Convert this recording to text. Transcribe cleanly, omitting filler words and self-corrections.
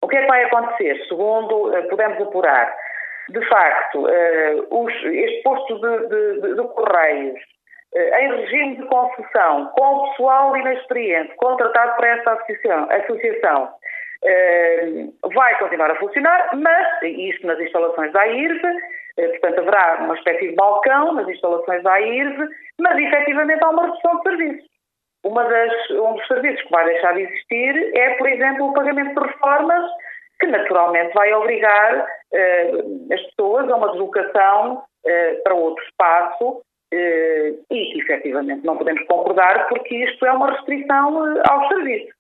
que é que vai acontecer? Segundo podemos apurar, de facto, este posto de Correios, em regime de concessão, com pessoal inexperiente, contratado por esta associação, vai continuar a funcionar, mas, isto nas instalações da AIRV, portanto haverá uma espécie de balcão nas instalações da AIRV, mas efetivamente há uma redução de serviços. Um dos serviços que vai deixar de existir é, por exemplo, o pagamento de reformas, que naturalmente vai obrigar as pessoas a uma deslocação para outro espaço e que efetivamente não podemos concordar porque isto é uma restrição aos serviços.